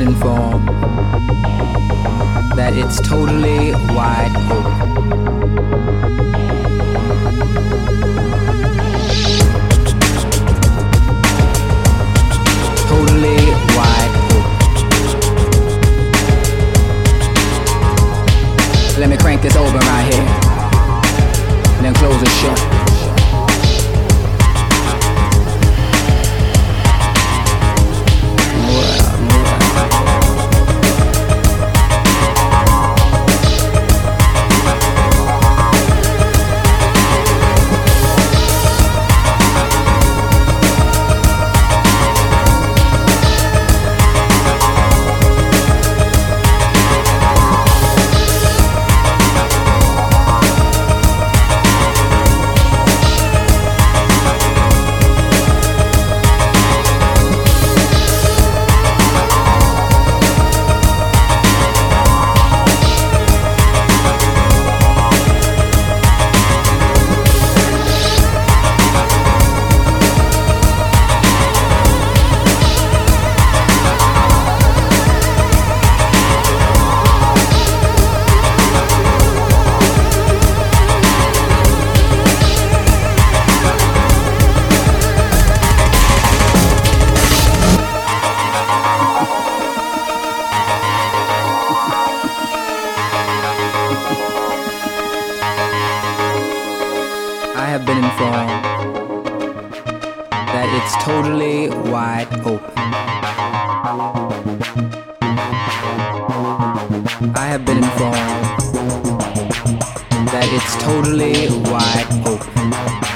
informed that it's totally wide open. Totally wide open. Let me crank this open right here, and then close it shut. I have been informed that it's totally wide open. I have been informed that it's totally wide open.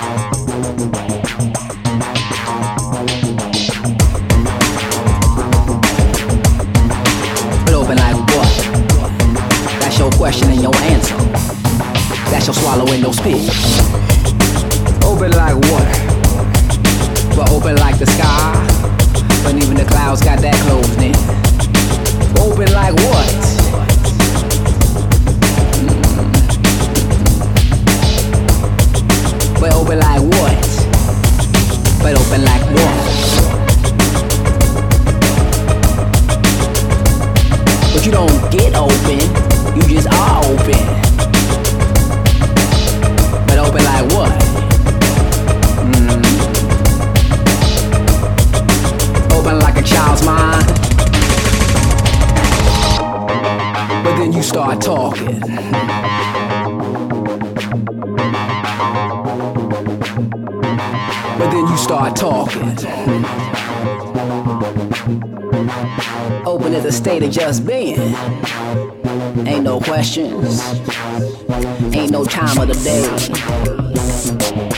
But open like what? That's your question and your answer. That's your swallow and your spit. Open like water, but open like the sky. But even the clouds got that closed in. Open like what? But open like what? But open like what? But you don't get open, you just are open. But open like what? Open like a child's mind. But then you start talking. But then you start talking. Open is a state of just being. Ain't no questions. Ain't no time of the day.